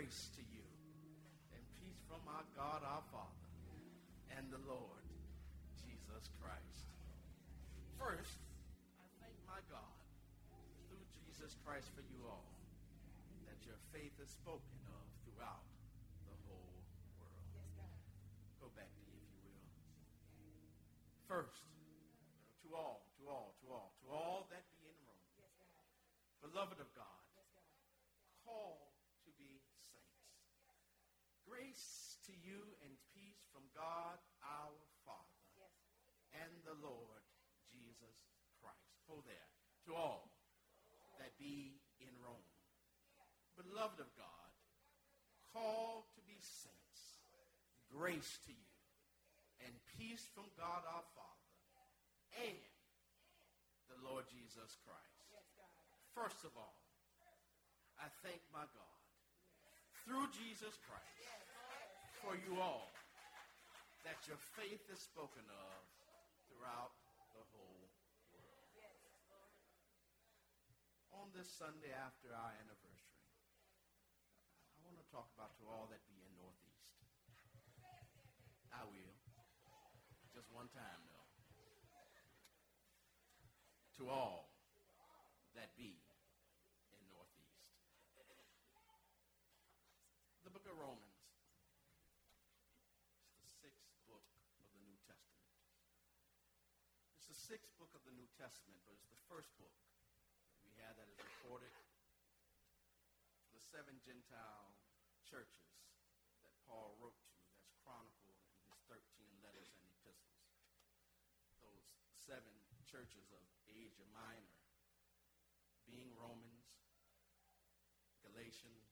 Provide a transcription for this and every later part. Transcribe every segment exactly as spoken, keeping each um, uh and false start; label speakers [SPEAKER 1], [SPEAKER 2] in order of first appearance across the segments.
[SPEAKER 1] Grace to you and peace from our God, our Father, and the Lord, Jesus Christ. First, I thank my God through Jesus Christ for you all, that your faith is spoken of throughout the whole world.
[SPEAKER 2] Yes, God.
[SPEAKER 1] Go back to you, if you will. First, to all, to all, to all, to all that be in Rome,
[SPEAKER 2] Yes, God.
[SPEAKER 1] beloved of God,
[SPEAKER 2] Yes, God.
[SPEAKER 1] called to be saints. Grace to you and peace from God our Father
[SPEAKER 2] Yes.
[SPEAKER 1] and the Lord Jesus Christ. Hold there. To all that be in Rome, beloved of God, called to be saints. Grace to you and peace from God our Father and the Lord Jesus Christ.
[SPEAKER 2] Yes, God.
[SPEAKER 1] First of all, I thank my God through Jesus Christ for you all, that your faith is spoken of throughout the whole world.
[SPEAKER 2] Yes.
[SPEAKER 1] On this Sunday after our anniversary, I want to talk about to all that be in Northeast. I will. Just one time, though. To all that be in Northeast. The book of Romans is the sixth book of the New Testament. It's the sixth book of the New Testament, but it's the first book that we have that is recorded for the seven Gentile churches that Paul wrote to, that's chronicled in his thirteen letters and epistles. Those seven churches of Asia Minor being Romans, Galatians,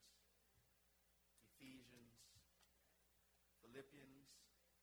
[SPEAKER 1] Ephesians, Philippians,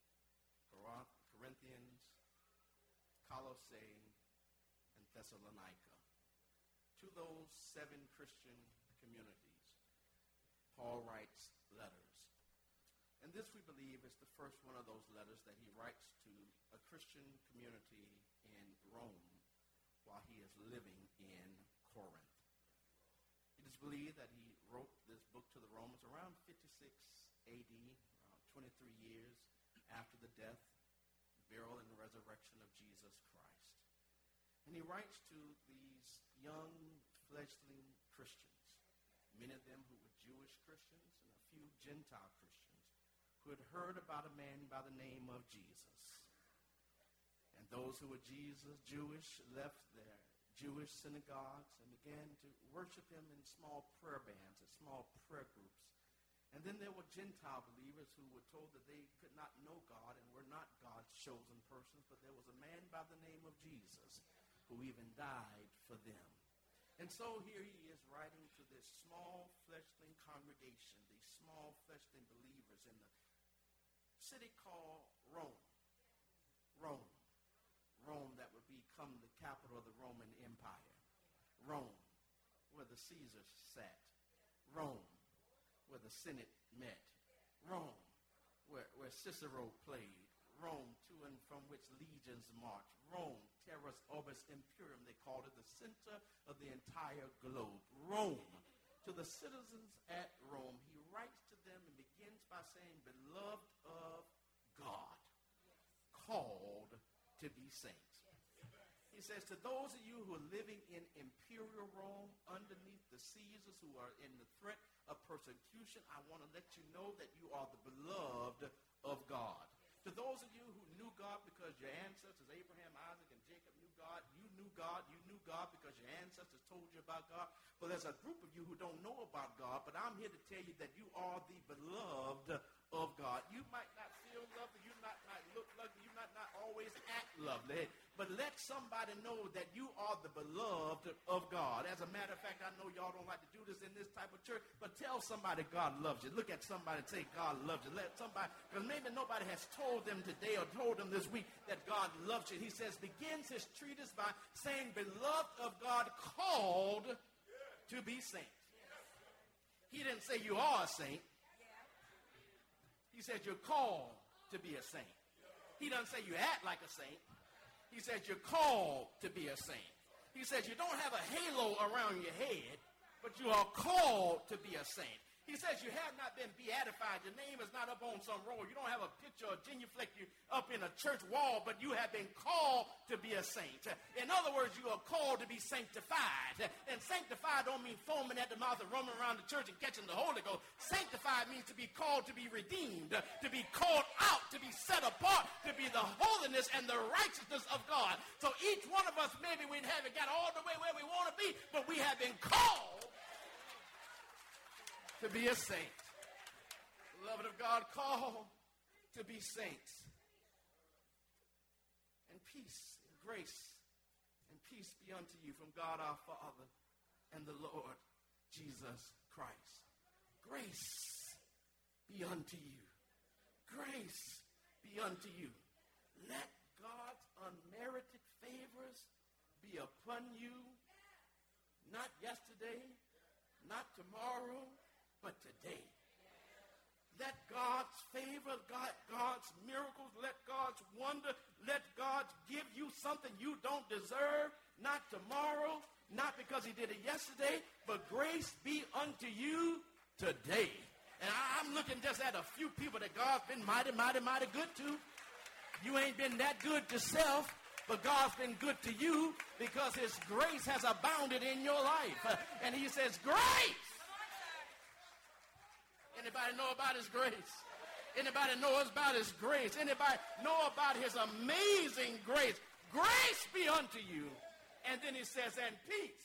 [SPEAKER 1] Corinthians, Colossae, and Thessalonica. To those seven Christian communities, Paul writes letters. And this, we believe, is the first one of those letters that he writes to a Christian community in Rome while he is living in Corinth. It is believed that he wrote this book to the Romans around fifty-six A D, around twenty-three years after the death, burial, and resurrection of Jesus Christ. And he writes to these young fledgling Christians, many of them who were Jewish Christians and a few Gentile Christians who had heard about a man by the name of Jesus. And those who were Jesus, Jewish, left their Jewish synagogues and began to worship him in small prayer bands and small prayer groups. And then there were Gentile believers who were told that they could not know God and were not God's chosen persons, but there was a man by the name of Jesus who even died for them. And so here he is writing to this small fleshling congregation, these small fleshling believers in the city called Rome. Rome. Rome that would become the capital of the Roman Empire. Rome, where the Caesars sat. Rome, where the Senate met. Rome, where, where Cicero played. Rome, to and from which legions marched. Rome, terras orbis imperium, they called it, the center of the entire globe. Rome, to the citizens at Rome, he writes to them and begins by saying, beloved of God, called to be saints. He says, to those of you who are living in imperial Rome underneath the Caesars who are in the threat of persecution, I want to let you know that you are the beloved of God. To those of you who knew God because your ancestors, Abraham, Isaac, and Jacob knew God, you knew God, you knew God because your ancestors told you about God. But there's a group of you who don't know about God, but I'm here to tell you that you are the beloved of God. You might not feel lovely, you might not look lovely, you might not always act lovely, but let somebody know that you are the beloved of God. As a matter of fact, I know y'all don't like to do this in this type of church, but tell somebody God loves you. Look at somebody and say God loves you. Let somebody, because maybe nobody has told them today or told them this week that God loves you. He says, begins his treatise by saying, beloved of God, called to be saints. He didn't say you are a saint. He said you're called to be a saint. He doesn't say you act like a saint. He says you're called to be a saint. He says you don't have a halo around your head, but you are called to be a saint. He says you have not been beatified. Your name is not up on some roll. You don't have a picture or genuflect you up in a church wall, but you have been called to be a saint. In other words, you are called to be sanctified. And sanctified don't mean foaming at the mouth and roaming around the church and catching the Holy Ghost. Sanctified means to be called to be redeemed, to be called out, to be set apart, to be the holiness and the righteousness of God. So each one of us, maybe we haven't got all the way where we want to be, but we have been called to be a saint. Beloved of God, called to be saints. And peace and grace and peace be unto you from God our Father and the Lord Jesus Christ. Grace be unto you. Grace be unto you. Let God's unmerited favors be upon you, not yesterday, not tomorrow, but today. Let God's favor, God, God's miracles, let God's wonder, let God give you something you don't deserve, not tomorrow, not because he did it yesterday, but grace be unto you today. And I, I'm looking just at a few people that God's been mighty, mighty, mighty good to. You ain't been that good yourself, but God's been good to you because his grace has abounded in your life. Uh, and he says, grace! Anybody know about his grace? Anybody knows about his grace? Anybody know about his amazing grace? Grace be unto you. And then he says, and peace.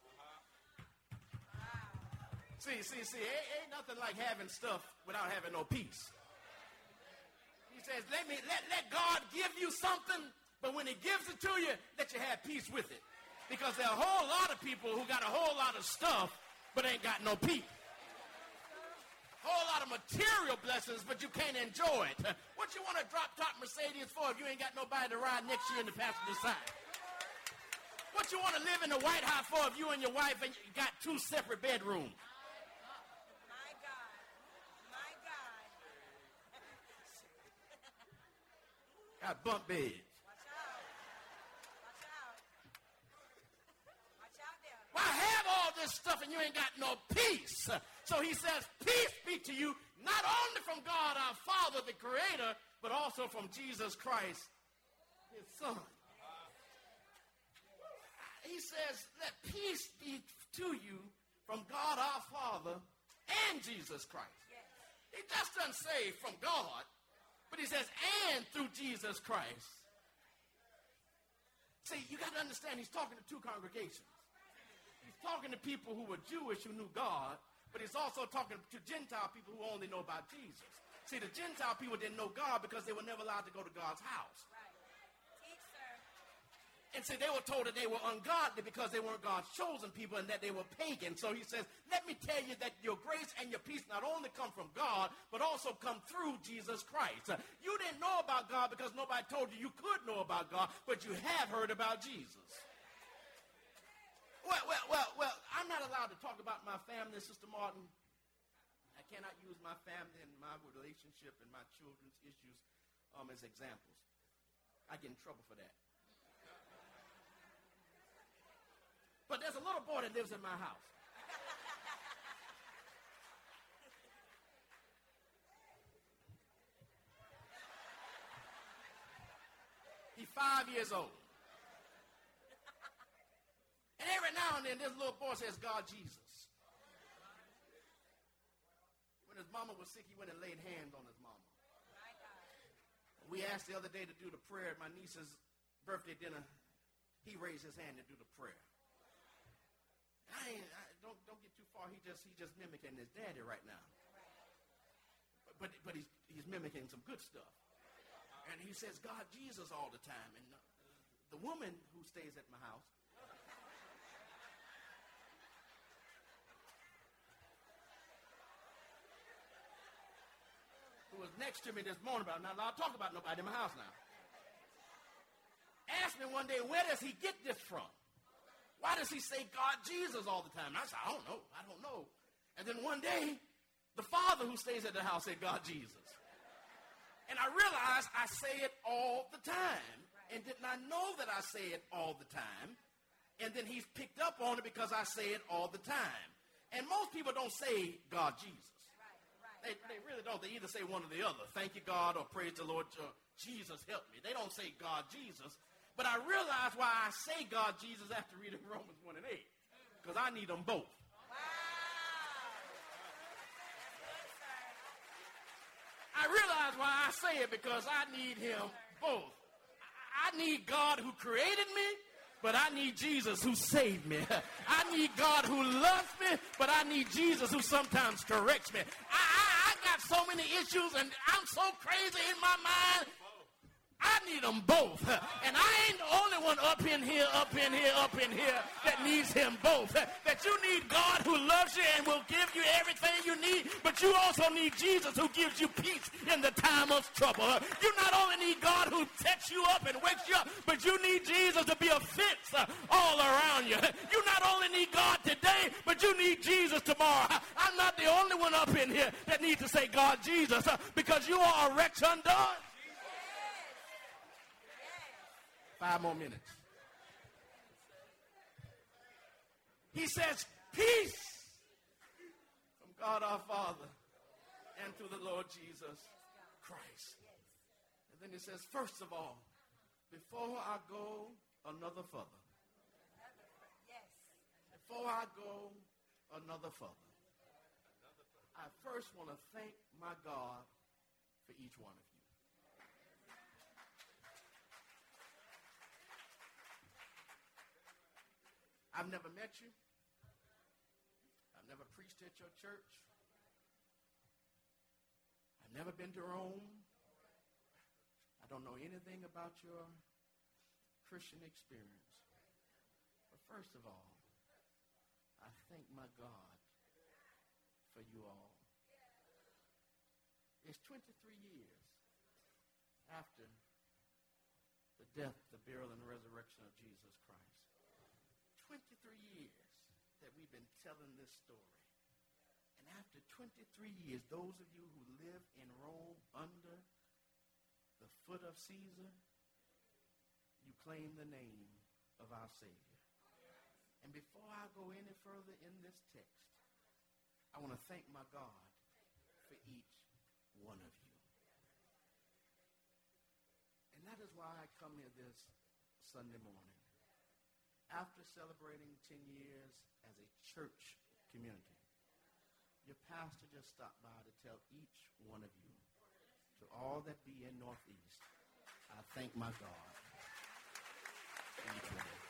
[SPEAKER 1] See, see, see, ain't, ain't nothing like having stuff without having no peace. He says, let me let, let God give you something, but when he gives it to you, let you have peace with it. Because there are a whole lot of people who got a whole lot of stuff, but ain't got no peace. Whole lot of material blessings, but you can't enjoy it. What you want a drop-top Mercedes for if you ain't got nobody to ride next to you in the passenger side? What you want to live in the White House for if you and your wife and you got two separate bedrooms?
[SPEAKER 2] My God. My God.
[SPEAKER 1] Got bunk beds.
[SPEAKER 2] Watch out. Watch out. Watch out there.
[SPEAKER 1] Why have all this stuff and you ain't got no peace? So he says, peace be to you, not only from God our Father, the Creator, but also from Jesus Christ, his Son. He says, let peace be to you from God our Father and Jesus Christ.
[SPEAKER 2] Yes.
[SPEAKER 1] He just doesn't say from God, but he says, and through Jesus Christ. See, you got to understand, he's talking to two congregations. He's talking to people who were Jewish who knew God, but he's also talking to Gentile people who only know about Jesus. See, the Gentile people didn't know God because they were never allowed to go to God's house.
[SPEAKER 2] Right. Teach, sir.
[SPEAKER 1] And see, they were told that they were ungodly because they weren't God's chosen people and that they were pagan. So he says, let me tell you that your grace and your peace not only come from God, but also come through Jesus Christ. You didn't know about God because nobody told you you could know about God, but you have heard about Jesus. Well, well, well, well, I'm not allowed to talk about my family, Sister Martin. I cannot use my family and my relationship and my children's issues um, as examples. I get in trouble for that. But there's a little boy that lives in my house. He's five years old. And every now and then, this little boy says, God, Jesus. When his mama was sick, he went and laid hands on his mama. We asked the other day to do the prayer at my niece's birthday dinner. He raised his hand to do the prayer. I ain't, I, don't don't get too far. He just he just mimicking his daddy right now. But but, but he's he's mimicking some good stuff. And he says, God, Jesus all the time. And uh, the woman who stays at my house, who was next to me this morning, but I'm not allowed to talk about nobody in my house now, asked me one day, where does he get this from? Why does he say God, Jesus all the time? And I said, I don't know. I don't know. And then one day, the father who stays at the house said, God, Jesus. And I realized I say it all the time and did not know that I say it all the time. And then he's picked up on it because I say it all the time. And most people don't say God, Jesus. They, they really don't. They either say one or the other. Thank you, God, or praise the Lord. Uh, Jesus, help me. They don't say God, Jesus. But I realize why I say God, Jesus after reading Romans one and eight. Because I need them both.
[SPEAKER 2] Wow. That's good, sir.
[SPEAKER 1] I realize why I say it because I need him both. I need God who created me, but I need Jesus who saved me. I need God who loves me, but I need Jesus who sometimes corrects me. I, I, I got so many issues, and I'm so crazy in my mind. I need them both. And I ain't the only one up in here, up in here, up in here that needs him both. That you need God who loves you and will give you everything you need, but you also need Jesus who gives you peace in the time of trouble. You not only need God who sets you up and wakes you up, but you need Jesus to be a fence all around you. You not only need God today, but you need Jesus tomorrow. I'm not the only one up in here that needs to say God, Jesus, because you are a wretch undone. Five more minutes. He says, peace from God our Father and through the Lord Jesus Christ. And then he says, first of all, before I go another further, before I go another further, I first want to thank my God for each one of you. I've never met you. I've never preached at your church. I've never been to Rome. I don't know anything about your Christian experience. But first of all, I thank my God for you all. It's twenty-three years after the death, the burial, and the resurrection of Jesus Christ. twenty-three years that we've been telling this story. And after twenty-three years, those of you who live in Rome under the foot of Caesar, you claim the name of our Savior. And before I go any further in this text, I want to thank my God for each one of you. And that is why I come here this Sunday morning. After celebrating ten years as a church community, your pastor just stopped by to tell each one of you, to all that be in Northeast, I thank my God for each one of you.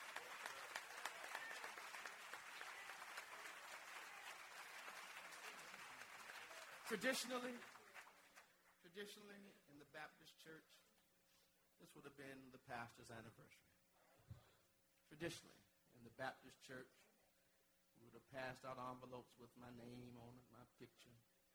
[SPEAKER 1] Traditionally, traditionally in the Baptist church, this would have been the pastor's anniversary. Traditionally, in the Baptist church, we would have passed out envelopes with my name on it, my picture.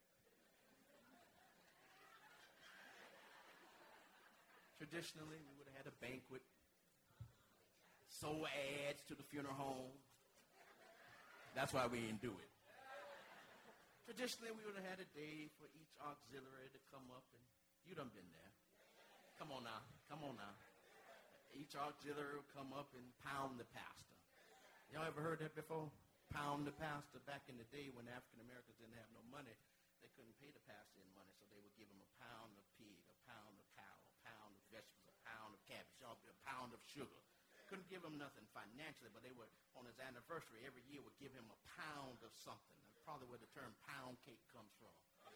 [SPEAKER 1] Traditionally, we would have had a banquet, sold ads to the funeral home. That's why we didn't do it. Traditionally, we would have had a day for each auxiliary to come up, and you done been there. Come on now, come on now. Each auxiliary will come up and pound the pastor. Y'all ever heard that before? Pound the pastor. Back in the day when African Americans didn't have no money, they couldn't pay the pastor in money, so they would give him a pound of pig, a pound of cow, a pound of vegetables, a pound of cabbage, y'all, a pound of sugar. Couldn't give him nothing financially, but they would, on his anniversary, every year would give him a pound of something. That's probably where the term pound cake comes from.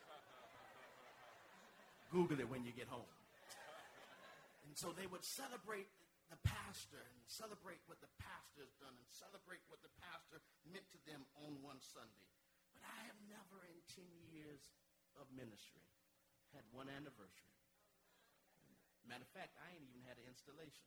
[SPEAKER 1] Google it when you get home. And so they would celebrate the pastor and celebrate what the pastor has done and celebrate what the pastor meant to them on one Sunday. But I have never in ten years of ministry had one anniversary. Matter of fact, I ain't even had an installation.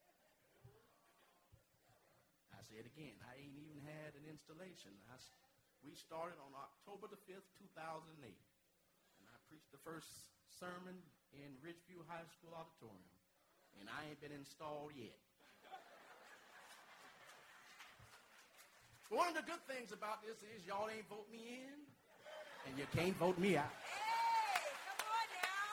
[SPEAKER 1] I say it again. I ain't even had an installation. I, we started on October the fifth, two thousand eight. And I preached the first sermon in Ridgeview High School auditorium. And I ain't been installed yet. But one of the good things about this is y'all ain't vote me in, and you can't vote me out.
[SPEAKER 2] Hey, come on now.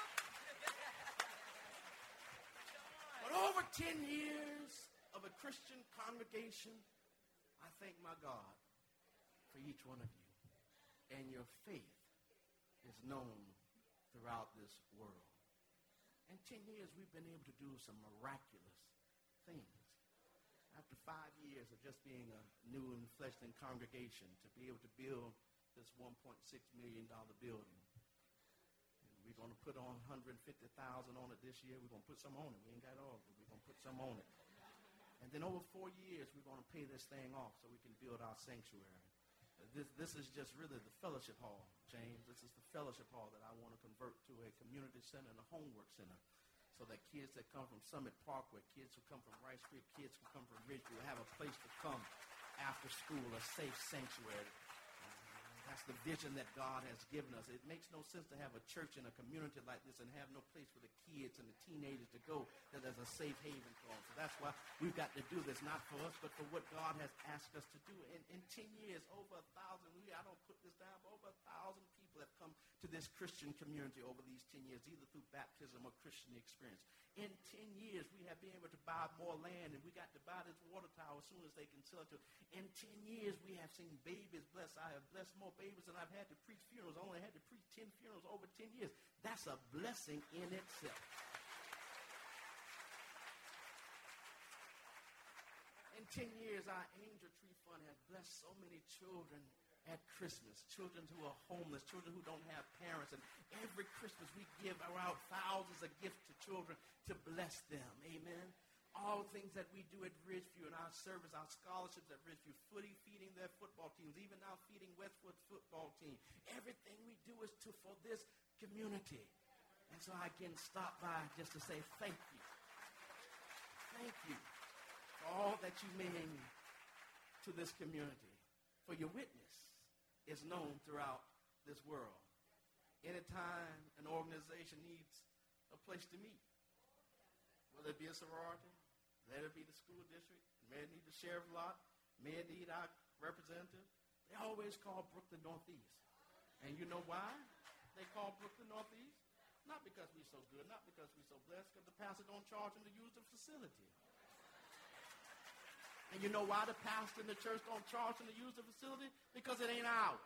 [SPEAKER 1] But over ten years of a Christian congregation, I thank my God for each one of you. And your faith is known throughout this world. In ten years, we've been able to do some miraculous things. After five years of just being a new and fledgling congregation, to be able to build this one point six million dollars building. And we're going to put on one hundred fifty thousand dollars on it this year. We're going to put some on it. We ain't got all of it. We're going to put some on it. And then over four years, we're going to pay this thing off so we can build our sanctuary. This, this is just really the fellowship hall, James. This is the fellowship hall that I want to convert to a community center and a homework center, so that kids that come from Summit Parkway, kids who come from Rice Creek, kids who come from Ridgeview have a place to come after school, a safe sanctuary. That's the vision that God has given us. It makes no sense to have a church in a community like this and have no place for the kids and the teenagers to go that there's a safe haven for them. So that's why we've got to do this, not for us, but for what God has asked us to do. In, in ten years, over a thousand, we, I don't put this down, but over a thousand people have come to this Christian community over these ten years, either through baptism or Christian experience. In ten years, we have been able to buy more land, and we got to buy this water tower as soon as they can sell it to. In ten years, we have seen babies blessed. I have blessed more babies than I've had to preach funerals. I only had to preach ten funerals over ten years. That's a blessing in itself. In ten years, our Angel Tree Fund has blessed so many children at Christmas, children who are homeless, children who don't have parents. And every Christmas, we give around thousands of gifts to children to bless them. Amen. All things that we do at Ridgeview in our service, our scholarships at Ridgeview, footy feeding their football teams, even now feeding Westwood's football team. Everything we do is to for this community. And so I can stop by just to say thank you. Thank you for all that you mean to this community. For your witness is known throughout this world. Anytime an organization needs a place to meet, whether it be a sorority, let it be the school district, may it need the sheriff's lot, may it need our representative, they always call Brooklyn Northeast. And you know why they call Brooklyn Northeast? Not because we're so good, not because we're so blessed, because the pastor don't charge them to use the facility. And you know why the pastor and the church don't charge them to use the facility? Because it ain't ours.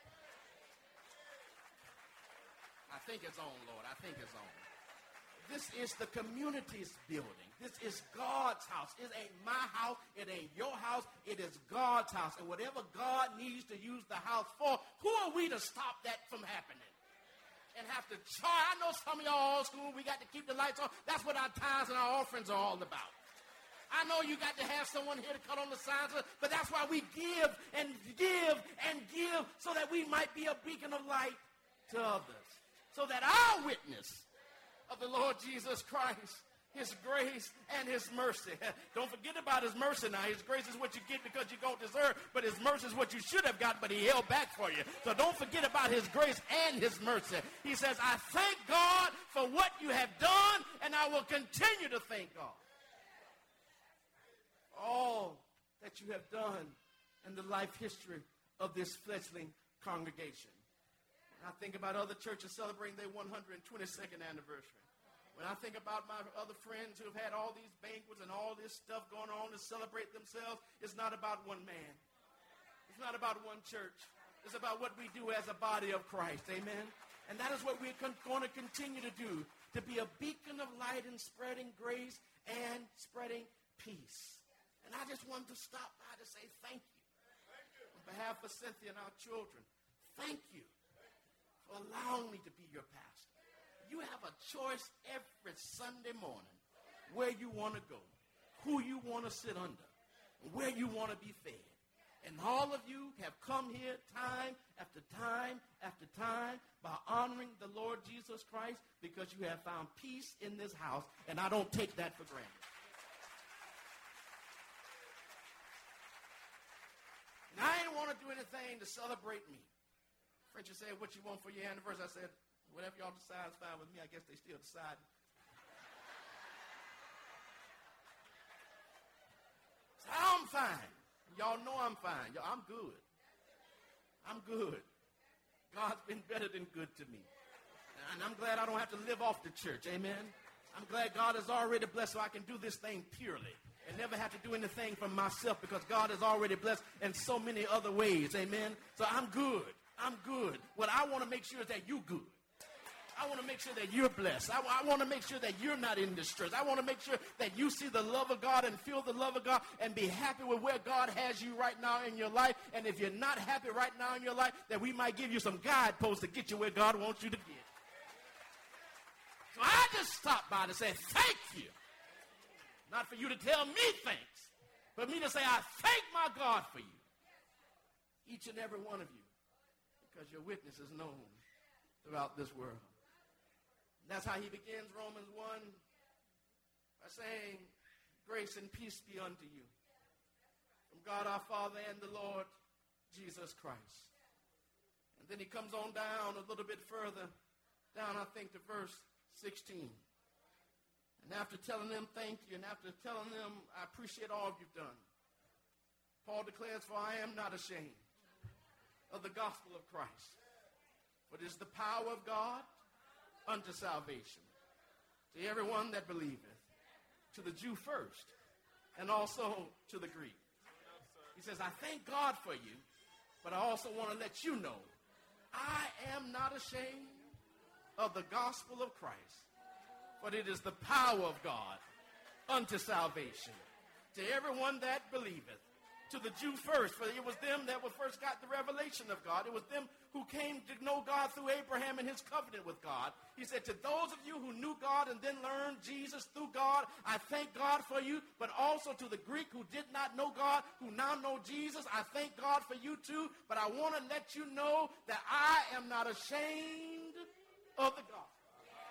[SPEAKER 1] I think it's on, Lord. I think it's on. This is the community's building. This is God's house. It ain't my house. It ain't your house. It is God's house. And whatever God needs to use the house for, who are we to stop that from happening? And have to charge. I know some of y'all old school, we got to keep the lights on. That's what our tithes and our offerings are all about. I know you got to have someone here to cut on the signs, but that's why we give and give and give so that we might be a beacon of light to others. So that our witness of the Lord Jesus Christ, his grace and his mercy. Don't forget about his mercy now. His grace is what you get because you don't deserve, but his mercy is what you should have got, but he held back for you. So don't forget about his grace and his mercy. He says, I thank God for what you have done, and I will continue to thank God. All that you have done in the life history of this fledgling congregation. When I think about other churches celebrating their one hundred twenty-second anniversary, when I think about my other friends who have had all these banquets and all this stuff going on to celebrate themselves, it's not about one man. It's not about one church. It's about what we do as a body of Christ. Amen? And that is what we're con- going to continue to do, to be a beacon of light and spreading grace and spreading peace. And I just wanted to stop by to say thank you. Thank you. On behalf of Cynthia and our children, thank you for allowing me to be your pastor. You have a choice every Sunday morning where you want to go, who you want to sit under, and where you want to be fed. And all of you have come here time after time after time by honoring the Lord Jesus Christ because you have found peace in this house, and I don't take that for granted. And I didn't want to do anything to celebrate me. Frenchie said, what you want for your anniversary? I said, whatever y'all decide is fine with me. I guess they still decide. So I'm fine. Y'all know I'm fine. Y'all, I'm good. I'm good. God's been better than good to me. And I'm glad I don't have to live off the church. Amen. I'm glad God has already blessed so I can do this thing purely and never have to do anything for myself because God has already blessed in so many other ways. Amen. So I'm good. I'm good. What I want to make sure is that you're good. I want to make sure that you're blessed. I, I want to make sure that you're not in distress. I want to make sure that you see the love of God and feel the love of God and be happy with where God has you right now in your life. And if you're not happy right now in your life, that we might give you some guideposts to get you where God wants you to get. So I just stopped by to say thank you. Not for you to tell me thanks, but me to say I thank my God for you. Each and every one of you. Because your witness is known throughout this world. That's how he begins Romans one by saying, grace and peace be unto you from God our Father and the Lord Jesus Christ. And then he comes on down a little bit further, down I think to verse sixteen. And after telling them thank you, and after telling them I appreciate all you've done, Paul declares, for I am not ashamed of the gospel of Christ, for it is the power of God unto salvation, to everyone that believeth, to the Jew first, and also to the Greek. He says, I thank God for you, but I also want to let you know, I am not ashamed of the gospel of Christ, but it is the power of God unto salvation, to everyone that believeth, to the Jew first, for it was them that were first got the revelation of God. It was them who came to know God through Abraham and his covenant with God. He said, to those of you who knew God and then learned Jesus through God, I thank God for you, but also to the Greek who did not know God, who now know Jesus, I thank God for you too, but I want to let you know that I am not ashamed of the gospel.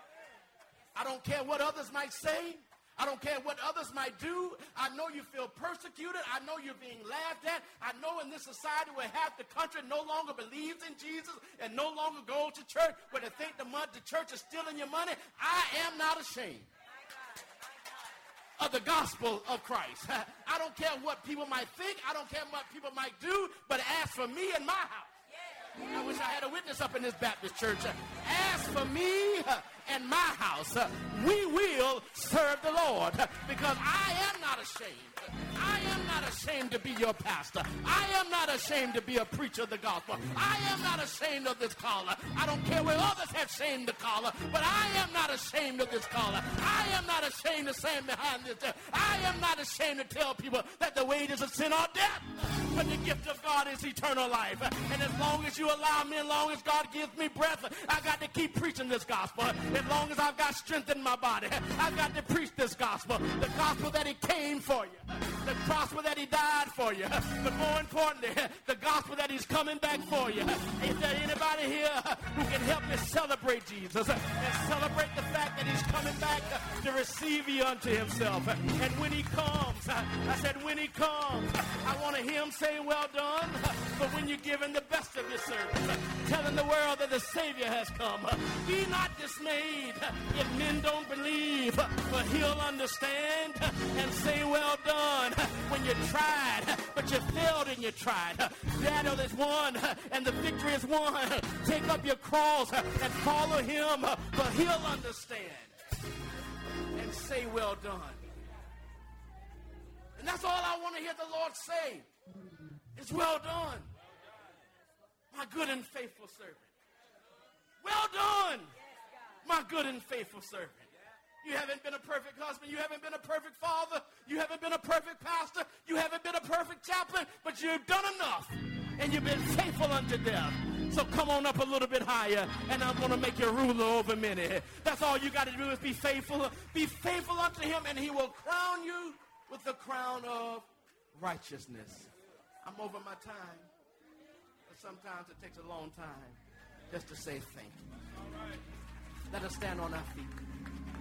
[SPEAKER 1] I don't care what others might say. I don't care what others might do. I know you feel persecuted. I know you're being laughed at. I know in this society where half the country no longer believes in Jesus and no longer goes to church, where they think the, mud, the church is stealing your money. I am not ashamed of the gospel of Christ. I don't care what people might think. I don't care what people might do, but as for me and my house, I wish I had a witness up in this Baptist church. As for me and my house, we will serve the Lord, because I am not ashamed. I am not ashamed to be your pastor. I am not ashamed to be a preacher of the gospel. I am not ashamed of this collar. I don't care where others have shamed the collar, but I am not ashamed of this collar. I am not ashamed to stand behind this. I am not ashamed to tell people that the wages of sin are death, but the gift of God is eternal life. And as long as you allow me, as long as God gives me breath, I got to keep preaching this gospel. As long as I've got strength in my body, I've got to preach this gospel. The gospel that he came for you. The gospel that he died for you. But more importantly, the gospel that he's coming back for you. Is there anybody here who can help me celebrate Jesus and celebrate the fact that he's coming back to receive you unto himself? And when he comes, I said when he comes, I want to hear him say, well done. But when you're giving the best of your service, telling the world that the Savior has come, be not dismayed if men don't believe, but he'll understand and say, well done. When you tried, but you failed and you tried. Battle is won, and the victory is won. Take up your cross and follow him, but he'll understand and say, well done. And that's all I want to hear the Lord say. It's well done, my good and faithful servant. Well done, my good and faithful servant. You haven't been a perfect husband. You haven't been a perfect father. You haven't been a perfect pastor. You haven't been a perfect chaplain, but you've done enough, and you've been faithful unto death. So come on up a little bit higher, and I'm going to make you ruler over many. That's all you got to do is be faithful. Be faithful unto him, and he will crown you with the crown of righteousness. I'm over my time, but sometimes it takes a long time just to say thank you. Let us stand on our feet.